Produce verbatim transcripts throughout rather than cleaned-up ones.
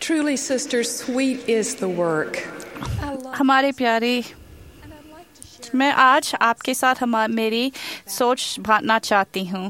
Truly, sisters, sweet is the work. हमारे प्यारे, मैं आज आपके साथ हम मेरी सोच बांटना चाहती हूँ।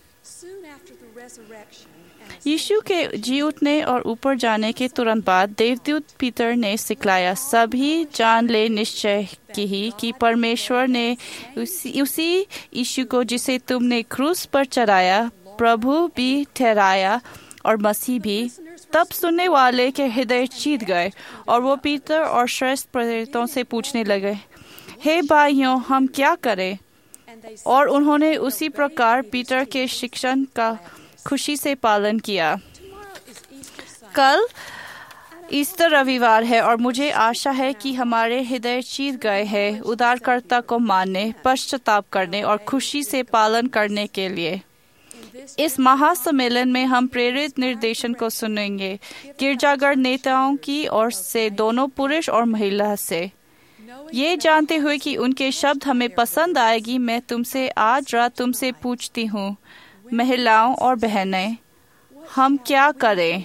यीशु के जी उठने और ऊपर जाने के तुरंत बाद देवदूत पीटर ने सिखलाया, सभी जान ले निश्चय की ही कि परमेश्वर ने उसी उसी यीशु को जिसे तुमने क्रूस पर चढ़ाया प्रभु भी ठहराया और मसीह भी। तब सुनने वाले के हृदय चीत गए और वो पीटर और श्रेष्ठ प्रेरितों से पूछने लगे, हे भाइयों, हम क्या करें? और उन्होंने उसी प्रकार पीटर के शिक्षण का खुशी से पालन किया। कल ईस्टर रविवार है और मुझे आशा है कि हमारे हृदय चीत गए हैं उद्धारकर्ता को मानने, पश्चाताप करने और खुशी से पालन करने के लिए। इस महासम्मेलन में हम प्रेरित निर्देशन को सुनेंगे, गिरजाघर नेताओं की ओर से, दोनों पुरुष और महिला से। ये जानते हुए कि उनके शब्द हमें पसंद आएगी, मैं तुमसे आज रात तुमसे पूछती हूँ, महिलाओं और बहनें, हम क्या करें?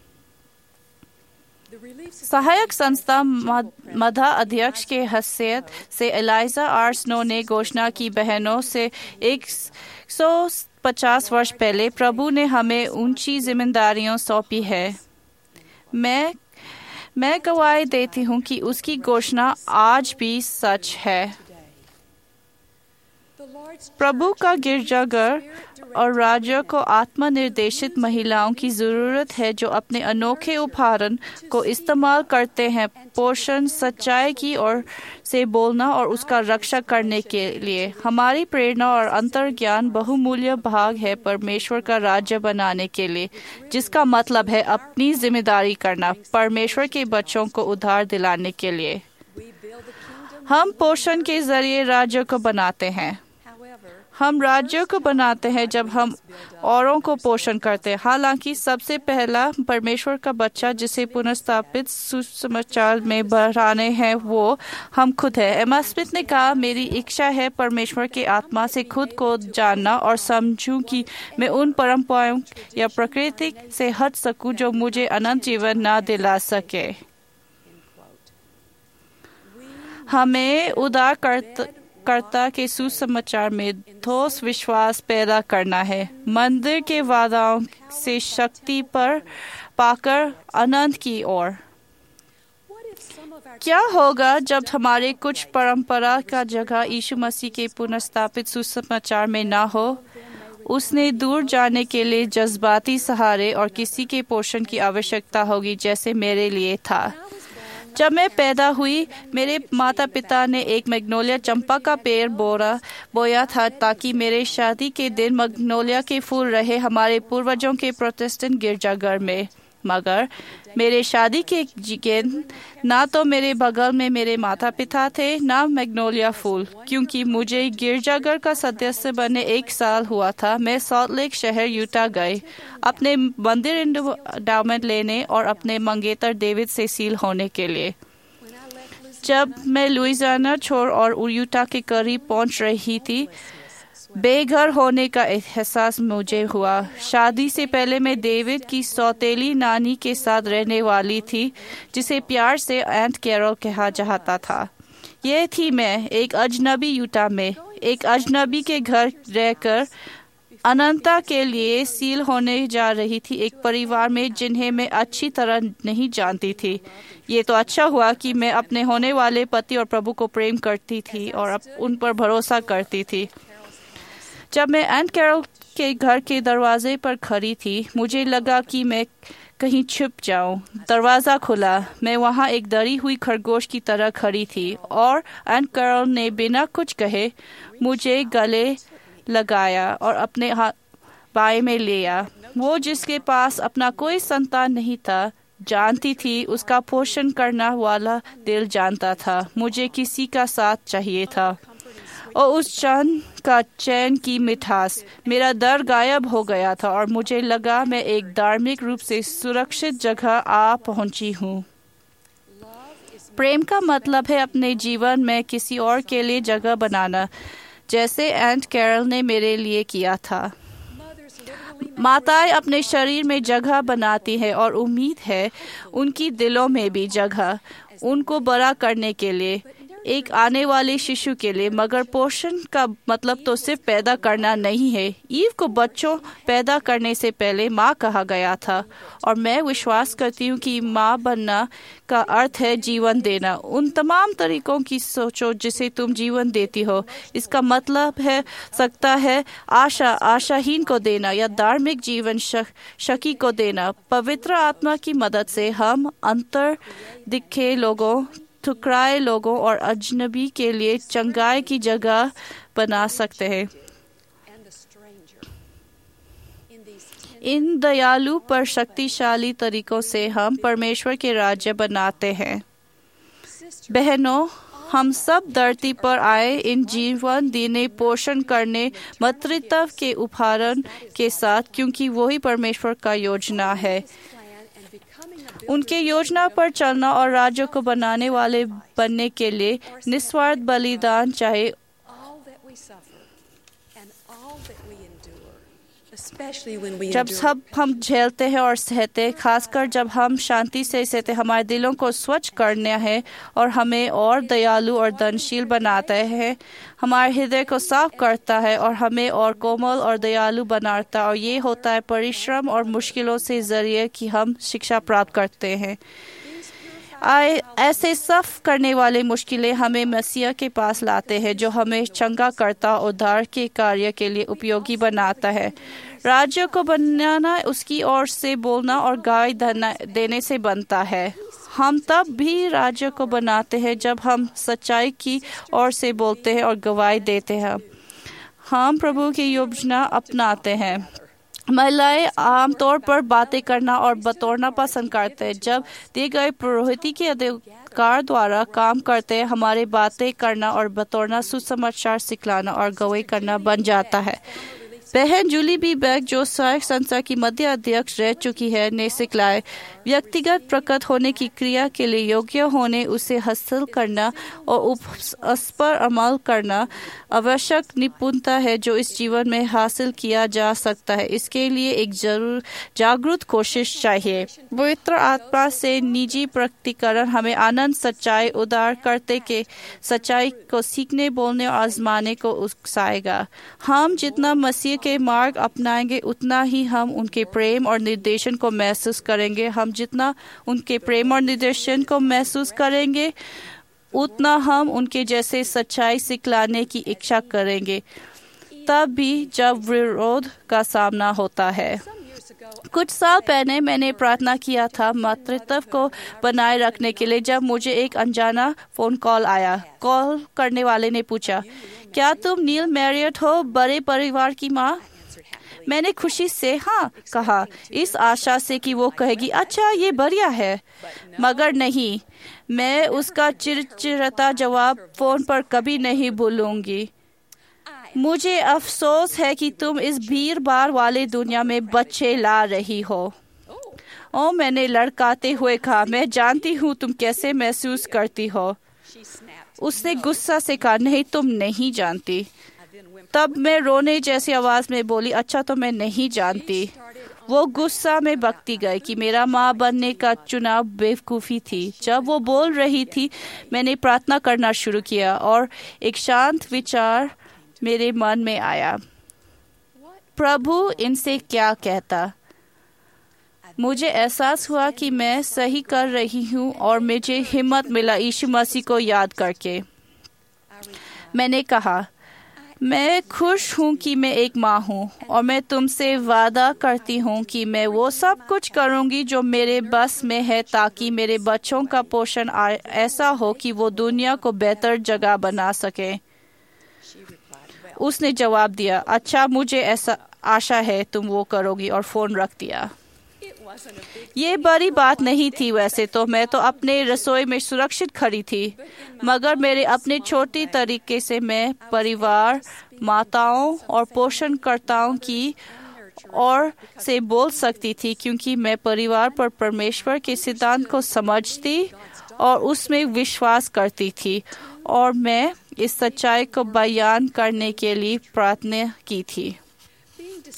सहायक संस्था मधा अध्यक्ष के हैसियत से एलिजा आर स्नो ने घोषणा की, बहनों से एक सौ पचास वर्ष पहले प्रभु ने हमें ऊंची जिम्मेदारियां सौंपी है। मैं मैं गवाही देती हूँ कि उसकी घोषणा आज भी सच है। प्रभु का गिरजाघर और राज्य को आत्मनिर्देशित महिलाओं की जरूरत है जो अपने अनोखे उपहारण को इस्तेमाल करते हैं पोषण, सच्चाई की ओर से बोलना और उसका रक्षा करने के लिए। हमारी प्रेरणा और अंतर्ज्ञान बहुमूल्य भाग है परमेश्वर का राज्य बनाने के लिए, जिसका मतलब है अपनी जिम्मेदारी करना परमेश्वर के बच्चों को उद्धार दिलाने के लिए। हम पोषण के जरिए राज्य को बनाते हैं। हम राज्यों को बनाते हैं जब हम औरों को पोषण करते हैं। हालांकि सबसे पहला परमेश्वर का बच्चा जिसे पुनर्स्थापित सुसमाचार में बढ़ाने हैं वो हम खुद हैं। एमा स्मिथ ने कहा, मेरी इच्छा है परमेश्वर के आत्मा से खुद को जानना और समझूं कि मैं उन परंपराओं या प्रकृति से हट सकूं जो मुझे अनंत जीवन न दिला सके। हमें उदार करता कर्ता के सुसमाचार में ठोस विश्वास पैदा करना है, मंदिर के वादाओं से शक्ति पर पाकर अनंत की ओर। क्या होगा जब हमारे कुछ परंपरा का जगह यीशु मसीह के पुनर्स्थापित सुसमाचार में न हो? उसने दूर जाने के लिए जज्बाती सहारे और किसी के पोषण की आवश्यकता होगी, जैसे मेरे लिए था। जब मैं पैदा हुई, मेरे माता पिता ने एक मैग्नोलिया चंपा का पेड़ बोरा बोया था ताकि मेरे शादी के दिन मैग्नोलिया के फूल रहे हमारे पूर्वजों के प्रोटेस्टेंट गिरजाघर में। मगर मेरे शादी के दिन ना तो मेरे बगल में मेरे माता पिता थे ना मैग्नोलिया फूल। क्योंकि मुझे गिरजाघर का सदस्य बने एक साल हुआ था, मैं सॉल्ट लेक शहर यूटा गए अपने मंदिर एंडोमेंट लेने और अपने मंगेतर डेविड से सील होने के लिए। जब मैं लुइसियाना छोड़ और यूटा के करीब पहुंच रही थी, बेघर होने का एहसास मुझे हुआ। शादी से पहले मैं डेविड की सौतेली नानी के साथ रहने वाली थी, जिसे प्यार से आंट कैरोल कहा जाता था। यह थी मैं, एक अजनबी यूटा में, एक अजनबी के घर रहकर अनंता के लिए सील होने जा रही थी, एक परिवार में जिन्हें मैं अच्छी तरह नहीं जानती थी। ये तो अच्छा हुआ कि मैं अपने होने वाले पति और प्रभु को प्रेम करती थी और उन पर भरोसा करती थी। जब मैं आंट कैरोल के घर के दरवाजे पर खड़ी थी, मुझे लगा कि मैं कहीं छुप जाऊं। दरवाज़ा खुला, मैं वहां एक डरी हुई खरगोश की तरह खड़ी थी और आंट कैरोल ने बिना कुछ कहे मुझे गले लगाया और अपने हाथ बाएं में लिया। वो जिसके पास अपना कोई संतान नहीं था, जानती थी उसका पोषण करना वाला दिल जानता था मुझे किसी का साथ चाहिए था। और उस क्षण का चैन की मिठास, मेरा डर गायब हो गया था और मुझे लगा मैं एक धार्मिक रूप से सुरक्षित जगह आ पहुंची हूँ। प्रेम का मतलब है अपने जीवन में किसी और के लिए जगह बनाना, जैसे आंट कैरोल ने मेरे लिए किया था। माताएं अपने शरीर में जगह बनाती हैं और उम्मीद है उनकी दिलों में भी जगह उनको बड़ा करने के लिए, एक आने वाले शिशु के लिए। मगर पोषण का मतलब तो सिर्फ पैदा करना नहीं है। ईव को बच्चों पैदा करने से पहले माँ कहा गया था, और मैं विश्वास करती हूँ कि माँ बनना का अर्थ है जीवन देना। उन तमाम तरीकों की सोचो जिसे तुम जीवन देती हो। इसका मतलब है सकता है आशा आशाहीन को देना या धार्मिक जीवन शक, शकी को देना। पवित्र आत्मा की मदद से हम अंतर दिखे लोगों, ठुकराए लोगों और अजनबी के लिए चंगाई की जगह बना सकते हैं। इन दयालु पर शक्तिशाली तरीकों से हम परमेश्वर के राज्य बनाते हैं। बहनों, हम सब धरती पर आए इन जीवन देने, पोषण करने, मातृत्व के उपहारण के साथ, क्योंकि वही परमेश्वर का योजना है। उनके योजना पर चलना और राज्य को बनाने वाले बनने के लिए निस्वार्थ बलिदान चाहे। जब सब हम झेलते हैं और सहते हैं, खासकर जब हम शांति से सहते, हमारे दिलों को स्वच्छ करना है और हमें और दयालु और दानशील बनाता है। हमारे हृदय को साफ करता है और हमें और कोमल और दयालु बनाता है। और ये होता है परिश्रम और मुश्किलों से जरिए कि हम शिक्षा प्राप्त करते हैं। आए ऐसे सब करने वाले मुश्किलें हमें मसीह के पास लाते हैं, जो हमें चंगा करता, उद्धार के कार्य के लिए उपयोगी बनाता है। राज्य को बनाना उसकी ओर से बोलना और गवाही देने से बनता है। हम तब भी राज्य को बनाते हैं जब हम सच्चाई की ओर से बोलते हैं और गवाही देते हैं। हम प्रभु की योजना अपनाते हैं। महिलाएं आमतौर पर बातें करना और बतौरना पसंद करते हैं। जब दिए गए पुरोहिती के अधिकार द्वारा काम करते हैं, हमारे बातें करना और बतौरना सुसमाचार सिखलाना और गवाही करना बन जाता है। बहन जूली बी बैग, जो सहायक संस्था की मध्य अध्यक्ष रह चुकी है, ने सिखलाए व्यक्तिगत प्रकट होने की क्रिया के लिए योग्य होने, उसे हासिल करना और उस पर अमल करना आवश्यक निपुणता है जो इस जीवन में हासिल किया जा सकता है। इसके लिए एक जरूर जागरूक कोशिश चाहिए। पवित्र आत्मा से निजी प्रकटीकरण हमें आनंद, सच्चाई, उदार करते के सच्चाई को सीखने, बोलने और आजमाने को उकसाएगा। हम जितना मसीह के मार्ग अपनाएंगे, उतना ही हम उनके प्रेम और निर्देशन को महसूस करेंगे। हम जितना उनके प्रेम और निर्देशन को महसूस करेंगे, उतना हम उनके जैसे सच्चाई सिखलाने की इच्छा करेंगे, तब भी जब विरोध का सामना होता है। कुछ साल पहले मैंने प्रार्थना किया था मातृत्व को बनाए रखने के लिए, जब मुझे एक अनजाना फोन कॉल आया। कॉल करने वाले ने पूछा, क्या तुम नील मैरियट हो, बड़े परिवार की माँ? मैंने खुशी से हाँ कहा, इस आशा से कि वो कहेगी अच्छा ये बढ़िया है। मगर नहीं, मैं उसका चिड़चिड़ाता जवाब फोन पर कभी नहीं भूलूंगी। मुझे अफसोस है कि तुम इस भीड़ भाड़ वाले दुनिया में बच्चे ला रही हो। ओ, मैंने लड़काते हुए कहा, मैं जानती हूँ तुम कैसे महसूस करती हो। उसने गुस्सा से कहा, नहीं तुम नहीं जानती। तब मैं रोने जैसी आवाज में बोली, अच्छा तो मैं नहीं जानती। वो गुस्सा में बकती गई कि मेरा माँ बनने का चुनाव बेवकूफ़ी थी। जब वो बोल रही थी, मैंने प्रार्थना करना शुरू किया और एक शांत विचार मेरे मन में आया, प्रभु इनसे क्या कहता। मुझे एहसास हुआ कि मैं सही कर रही हूँ और मुझे हिम्मत मिला यीशु मसीह को याद करके। मैंने कहा, मैं खुश हूँ कि मैं एक माँ हूँ और मैं तुमसे वादा करती हूँ कि मैं वो सब कुछ करूँगी जो मेरे बस में है, ताकि मेरे बच्चों का पोषण ऐसा हो कि वो दुनिया को बेहतर जगह बना सके। उसने जवाब दिया, अच्छा मुझे ऐसा आशा है तुम वो करोगी, और फोन रख दिया। ये बड़ी बात नहीं थी वैसे तो, मैं तो अपने रसोई में सुरक्षित खड़ी थी, मगर मेरे अपने छोटी तरीके से मैं परिवार, माताओं और पोषणकर्ताओं की ओर से बोल सकती थी, क्योंकि मैं परिवार पर परमेश्वर के सिद्धांत को समझती और उसमें विश्वास करती थी, और मैं इस सच्चाई को बयान करने के लिए प्रार्थना की थी।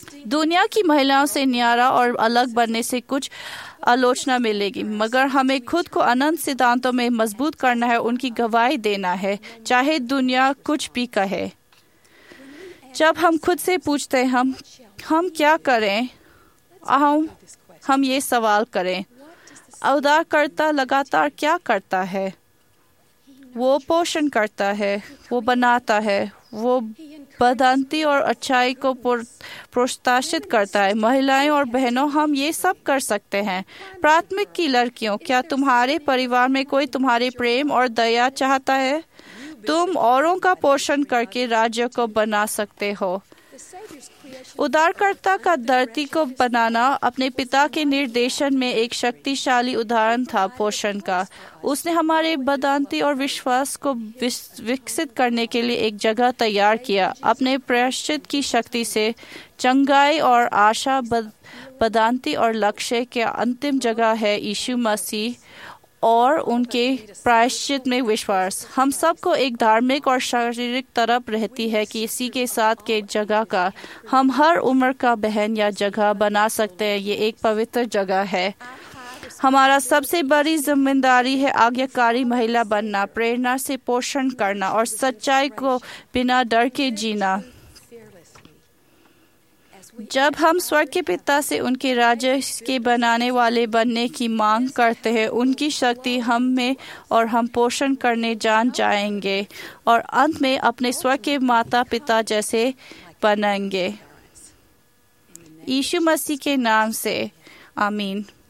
दुनिया की महिलाओं से न्यारा और अलग बनने से कुछ आलोचना मिलेगी, मगर हमें खुद को अनंत सिद्धांतों में मजबूत करना है, उनकी गवाही देना है, चाहे दुनिया कुछ भी कहे। जब हम खुद से पूछते हैं हम हम क्या करें, हम हम ये सवाल करें, उद्धारकर्ता लगातार क्या करता है? वो पोषण करता है, वो बनाता है, वो बदंती और अच्छाई को प्रोत्साहित करता है। महिलाएं और बहनों, हम ये सब कर सकते हैं। प्राथमिक की लड़कियों, क्या तुम्हारे परिवार में कोई तुम्हारे प्रेम और दया चाहता है? तुम औरों का पोषण करके राज्य को बना सकते हो। उद्धारकर्ता का धरती को बनाना अपने पिता के निर्देशन में एक शक्तिशाली उदाहरण था पोषण का। उसने हमारे बदंती और विश्वास को विकसित करने के लिए एक जगह तैयार किया। अपने प्रायश्चित की शक्ति से चंगाई और आशा, बदंती और लक्ष्य के अंतिम जगह है यीशु मसीह और उनके प्रायश्चित में विश्वास। हम सबको एक धार्मिक और शारीरिक तरफ रहती है कि इसी के साथ के जगह का हम हर उम्र का बहन या जगह बना सकते हैं। ये एक पवित्र जगह है। हमारा सबसे बड़ी जिम्मेदारी है आज्ञाकारी महिला बनना, प्रेरणा से पोषण करना और सच्चाई को बिना डर के जीना। जब हम स्वर्ग के पिता से उनके राज्य के बनाने वाले बनने की मांग करते हैं, उनकी शक्ति हम में और हम पोषण करने जान जाएंगे और अंत में अपने स्वर्ग के माता पिता जैसे बनेंगे। यीशु मसीह के नाम से आमीन।